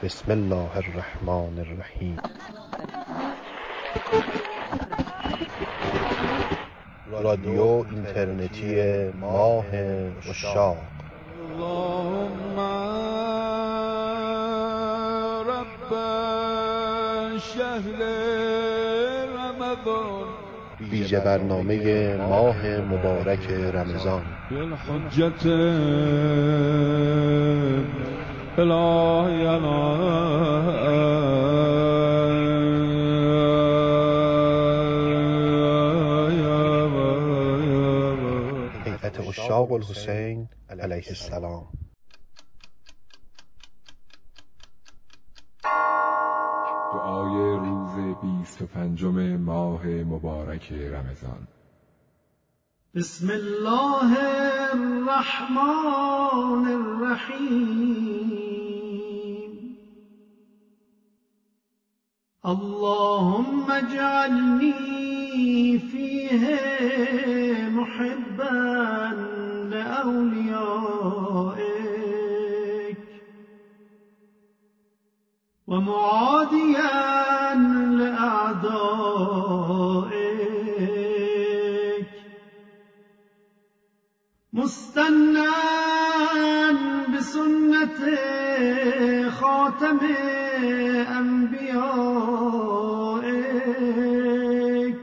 بسم الله الرحمن الرحیم. رادیو اینترنتی ماه عشاق. اللهم رب شهر رمضان، ویژه برنامه ماه مبارک رمضان. بالحجت الهی هیئت عشاق الحسین علیه السلام. دعای روز 25 ماه مبارک رمضان. بسم الله الرحمن الرحیم. اللهم اجعلنی فیه محبا لأولیائک و معادیا لأعدائک، مستنا بسنت خاتم انبیائک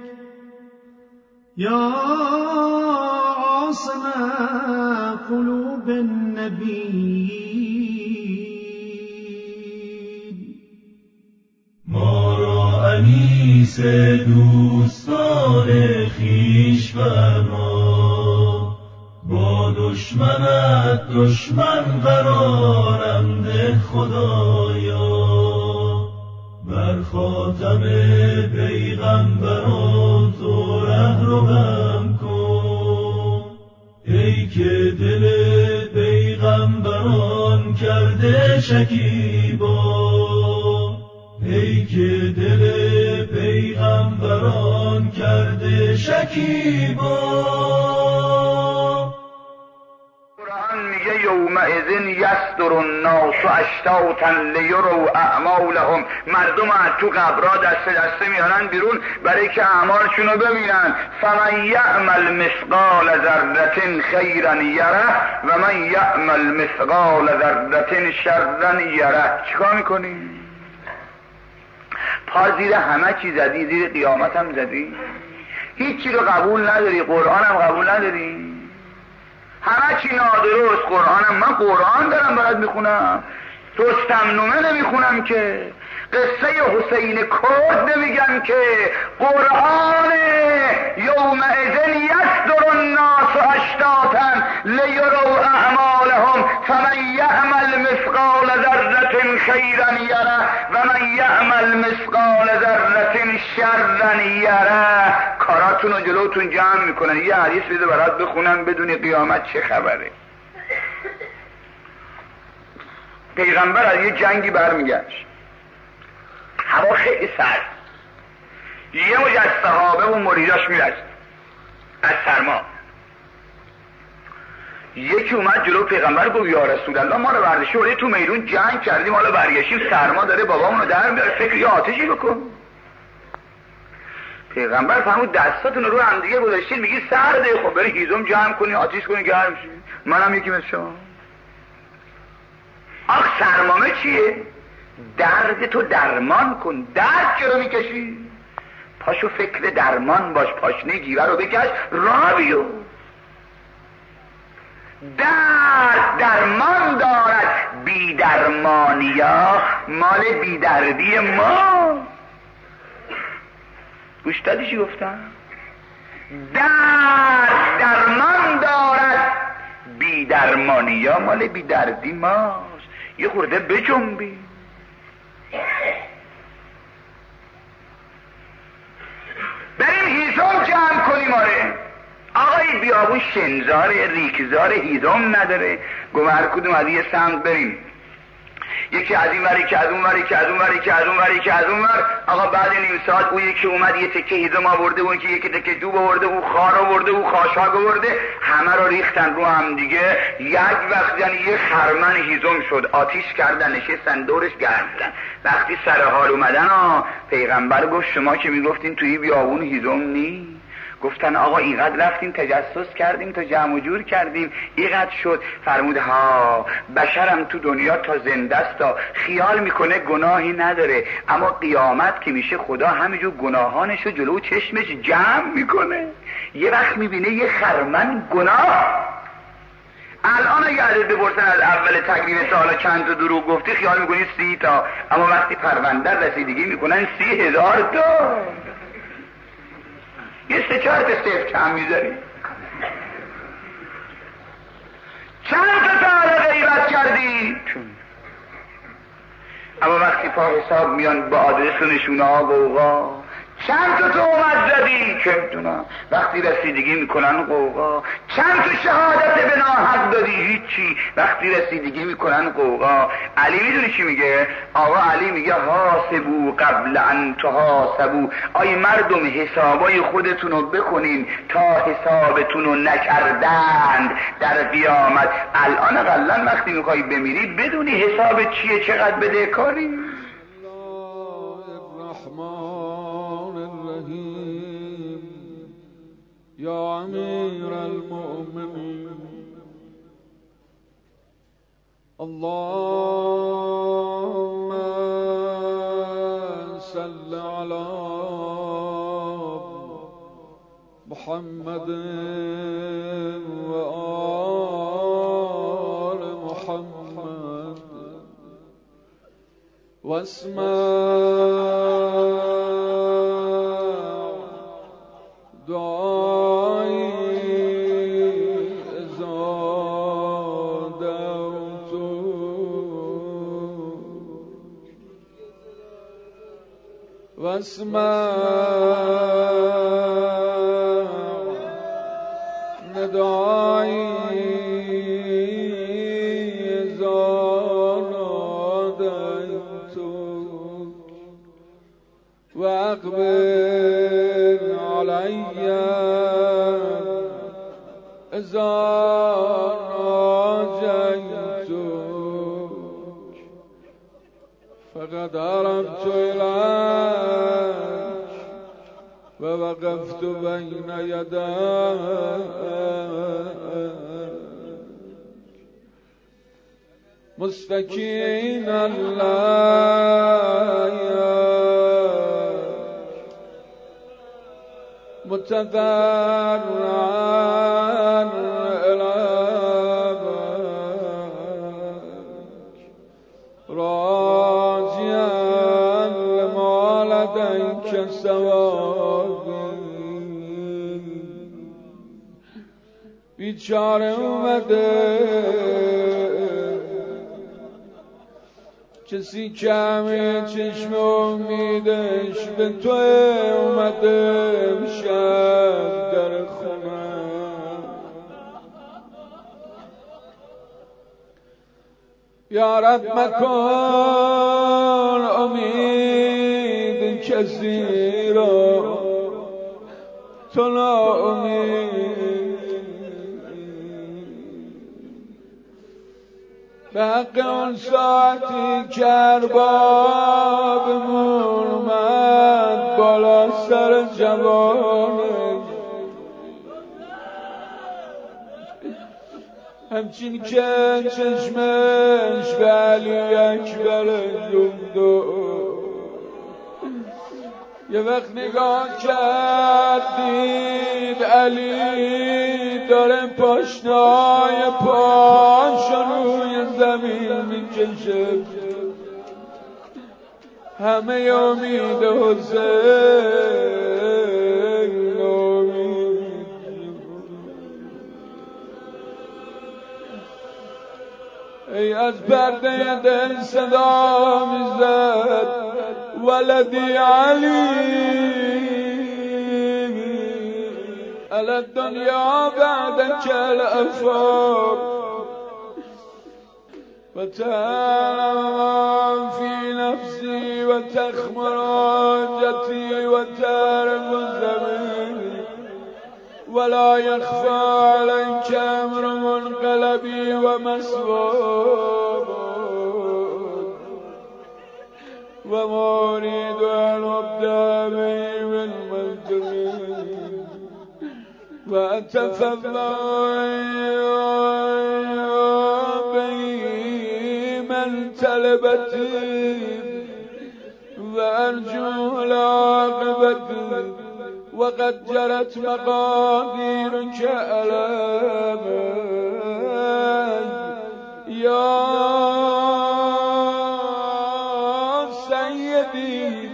یا عاصم قلوب النبیین. ما را انیس دوستان خویش فرما، با دشمنت دشمن قرارم ده خدایا. بر خاتم پیغمبران تو رهروم کن، ای که دل پیغمبران کرده شکیبا، ای که دل پیغمبران کرده شکیبا. میگه یومئذ یصدر الناس اشتاتا لیروا اعمالهم. مردم از تو قبرها دسته دسته میارن بیرون برای که اعمالشون رو ببینن. فمن یعمل مثقال ذره خیرا یره و من یعمل مثقال ذره شرا یره. چیکار میکنی؟ پا زیر همه چی زدی، زیر قیامت هم زدی، هیچی رو قبول نداری، قرآن هم قبول نداری، همه چی نادرست. قرآنم من قرآن دارم برات میخونم، رستمنومه نمیخونم که، قصه حسین کرد نمیگم که، قرآن یومئذ یصدر الناس اشتاتا لیروا اعمالهم فمن یعمل مثقال ذره خیرا یره و من یعمل مثقال ذره شرا یره. کاراتون رو جلوتون جمع میکنن. یه حدیث بده برات بخونم بدونی قیامت چه خبره. پیغمبر از یه جنگی برمیگشت، هوا خیلی سرد، یه موج از صحابه و مریداش میرسید از سرما. یکی اومد جلو پیغمبر گفت یا رسول الله، ما رو برداشتی ولی تو میدون جنگ کردیم، حالا برگشتیم سرما داره بابامونو در میاره، فکر یه آتشی بکن. پیغمبر فرمود دستاتون رو هم دیگه گذاشتید میگی سرده، خب بری هیزم جمع کنی آتش کنی گرم شی. منم یکی مثل شما. آخ سرمامه چیه؟ درد تو درمان کن. درد چرا میکشی؟ پاشو فکر درمان باش، پاشنه گیوه رو بکش راه بیو. درد درمان دارد، بی درمانیا مال بی دردی ما. گوش دادی چی گفتم؟ درد درمان دارد، بی درمانیا مال بی دردی ماست. یه خورده بجنبی. بریم هیزم جمع کنیم. آره آقای بیابون شنزاره ریکزاره هیزم نداره. گفت هر کدوم از یه سمت بریم. یکی از این ور، یکی از اون ور، یکی از اون ور، یکی از اون ور، یکی از اون ور. آقا بعد نیم ساعت او یکی اومد یه تکه هیزم آورده، اون یکی تکه دوب آورده، او خار آورده، او خاشاک آورده، همه رو ریختن رو هم دیگه. یک وقت یعنی یه خرمن هیزم شد، آتیش کردن، نشستن دورش گرم شدن. وقتی سر حال اومدن پیغمبر گفت شما که میگفتین توی بیابون هیزم نی؟ گفتن آقا اینقدر رفتیم تجسس کردیم تا جمع و جور کردیم اینقدر شد. فرمود ها بشرم تو دنیا تا زنده است تا خیال میکنه گناهی نداره، اما قیامت که میشه خدا همینجور گناهانشو جلو چشمش جمع میکنه. یه وقت میبینه یه خرمن گناه. الان اگه عدد بپرسن از اول تکوین تا حالا چند تا دروغ گفتی خیال میکنی 30 تا، اما وقتی پرونده رسیدگی میکنن 30,000 تا. یه 3-4 تا صفر کم میذاری. چند تا حالا غیبت کردی؟ اما وقتی پا حساب میان با آدرس و نشونه ها قوقا. چند تا تهمت زدی؟ چه میدونم. وقتی رسیدگی میکنن قوقا. چند تا شهادت به ناحق دادی؟ هیچی. وقتی رسیدگی میکنن قوقا. علی میدونی چی میگه؟ آقا علی میگه حاسبو قبل ان تحاسبو. آی مردم حسابای خودتونو بکنین تا حسابتونو نکردند در قیامت. الان اقلن وقتی میخوای بمیری بدونی حساب چیه، چقدر بدهکاری. یا امیر المؤمنین اللهم صل علی محمد و آل محمد و اسمع واسمع ندایی اذا نادیتک واقبل علی اذا ناجیتک فقد عرفت الیک و وقفت بین یدیک مستکینا الیک متضرعا الیک راجعا لما لدیک ثوابی. بیچاره اومده کسی که همه چشم امیدش به تو اومده امشب در خونه. یا رب مکن امید کسی را تو ناامید. به حق اون ساعتی که اربابمون اومد بالا سر جوانه، همچین که چشمش به علی اکبر جمدو یه وقت نگاه کردید علی داره پاشنای پاشو روی زمین میکشه. همه امید حسین امید. ای از پرده دل صدا میزد ولدی علی علی الدنیا بعد کل افاق و وتعلم في نفسي وتخمر حاجتي وتعرف الزمين ولا يخفى عليك أمر منقلبي ومسبوب وما أريد أن أبدأ به بالمجرمين وأتفضل من تلبتي وأرجو العاقبة وقد جرت مقاديرك ألاما يا سيدي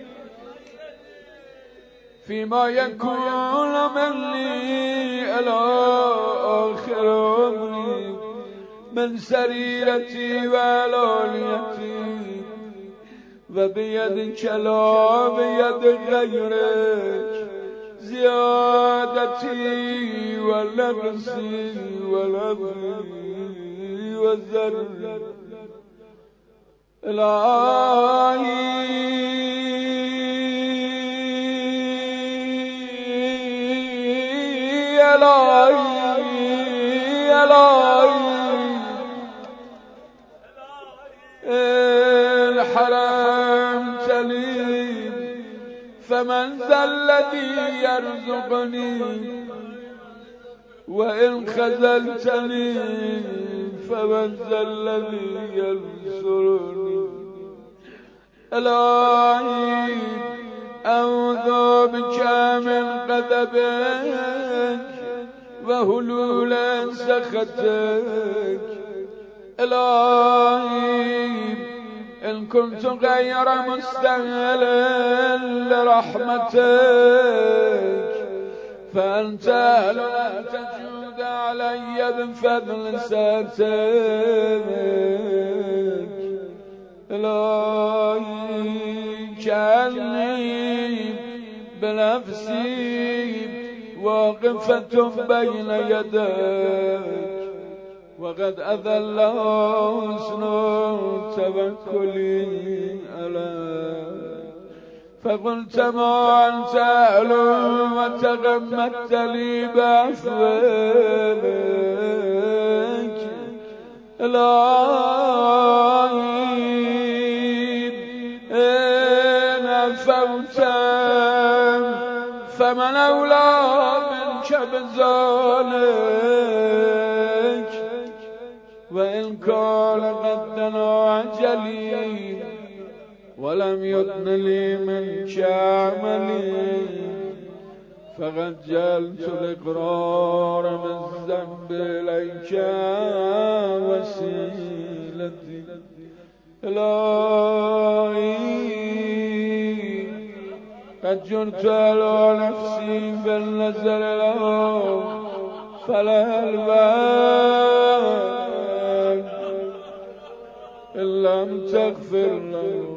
فيما يكون مني إلى آخر عمري من سريرتي وعلانيتي وبيدك لا بيد غيرك زيادتي ونقصي ولبي والذر إلهي إن حرمتني فمن ذا الذي يرزقني وإن خذلتني فمن ذا الذي ينصرني إلهي أعوذ بك من غضبك وهلول سخطك إلهي إن كنت غير مستهل لرحمتك فأنت أهل أن تجود علي بفضل ساترك إلهي كأني بنفسي واقفة بين يديك وقد أذل حسن توكلي عليك فقلت ما أنت أهل وتغمدت لي بعفوك إلهي إن عفوت فمن أولى منك بذلك وإن كان قد دنا أجلي ولم يدن لي منك عملي فقد جعلت الإقرار بالذنب إليك وسيلتي إلهي قد جرت على نفسي بالنزل له فلا البال إن لم تغفر له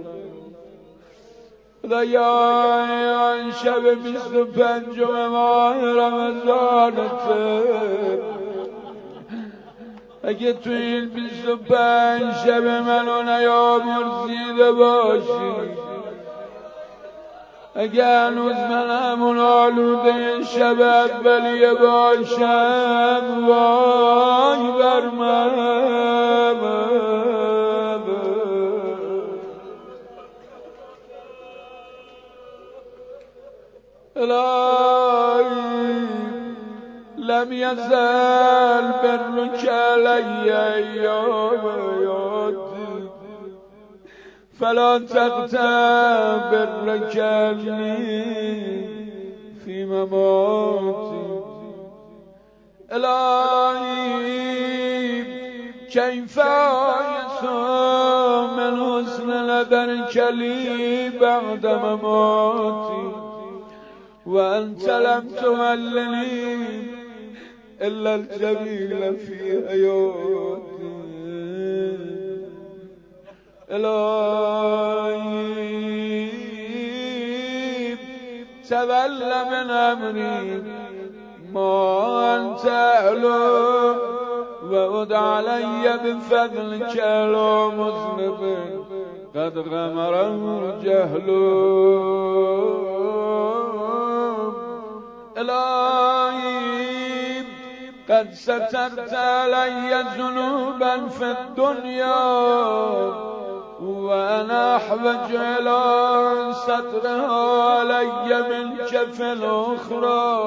ضياع شب مثل پنجم ماه رمضانت اگه تو این 25 شب منو نیامرزیده باشی اگه هنوز من همون آلوده شب اولیه باشم وای بر من إلهي لم يزال برك علي أيام حياتي فلا تغتب برك عني في مماتي إلهي كيف يسوء من حسن نظرك لي بعد مماتي وأنت لم تهلني إلا الجميل في حياتي إلهي تولى من أمري ما أنت أعلم وعد علي بفضلك لا مذنب قد غمره جهل إلهي قد سترت علي ذنوبا في الدنيا وأنا أحوج إلى سترها علي منك في الأخرى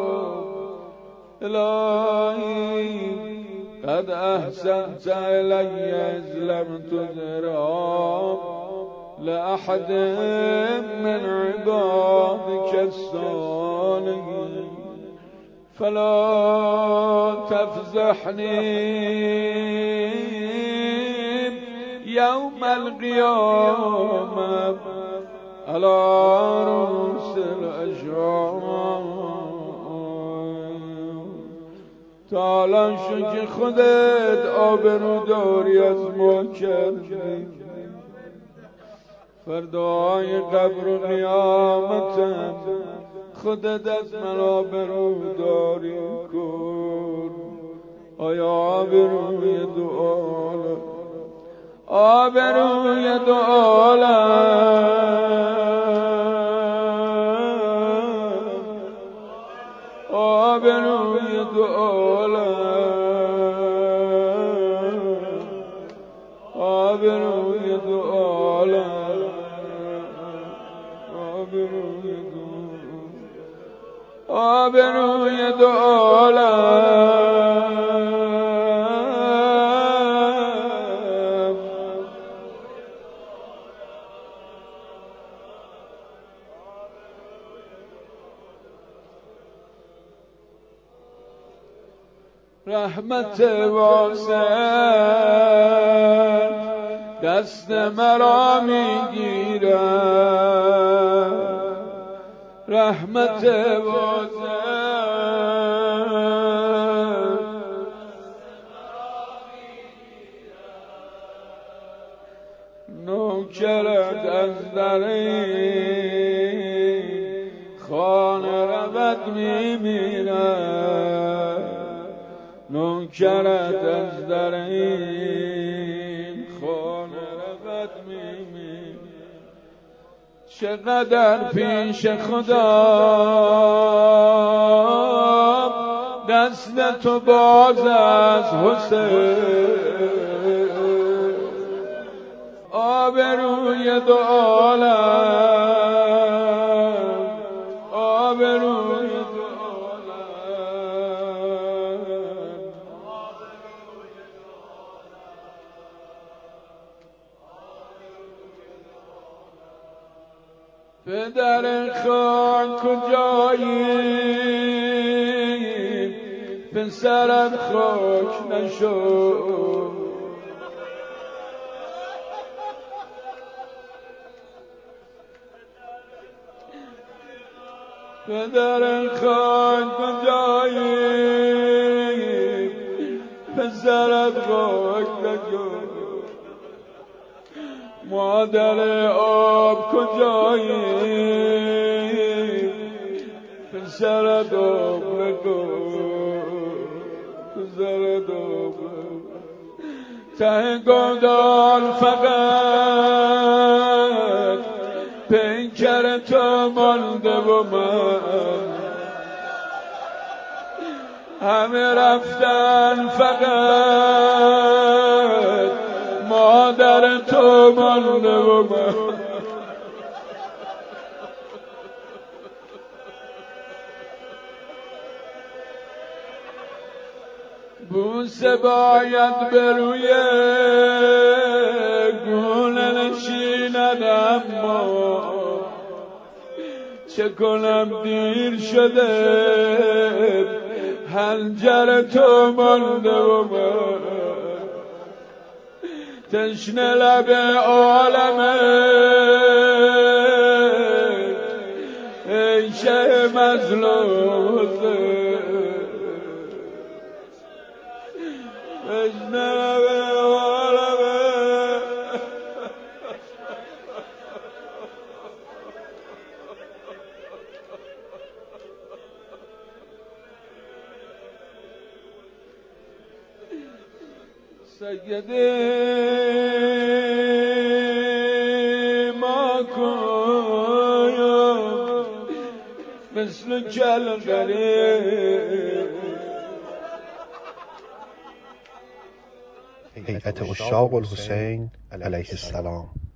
إلهي قد أحسنت إلي إذ لم تذرها لأحد من عبادك الصالحين فلا تفزحني يوم القيامة على رؤوس الأشرار تعالی شو که خودت آبرو داری از ما کردی فردای قبر و قیامتم خودت از من آبرو داری کن آیا آبروی دو عالم آبروی دو عالم آبروی دو عالم آبروی دو عالم آبروی دو عالم رحمت واسع دست مرا میگیرد رحمت واسع نوکرت از در خانه رود میمیرد نوکرت از در این خانه رود میمیرد چقدر پیش خدا دست تو باز از حسین آبروی دو عالم آبروی دو عالم پدر خان کجایی پسرت خاک نشد پدر خان کجایی پسرت خاک نشد مادر آب کجایی پسرت آب نکن پسرت آب ته گودال فقط پیکر تو مانده و من همه رفتن فقط مادر تو مانده و من بوسه باید به روی گونه نشیند اما چه کنم دیر شده حنجر تو مانده و من تشنه لب عالمه ای شه مظلوم تشنه لب عالمه سیدی ما کن مثل کلغری. هیئت عشاق الحسین علیه السلام.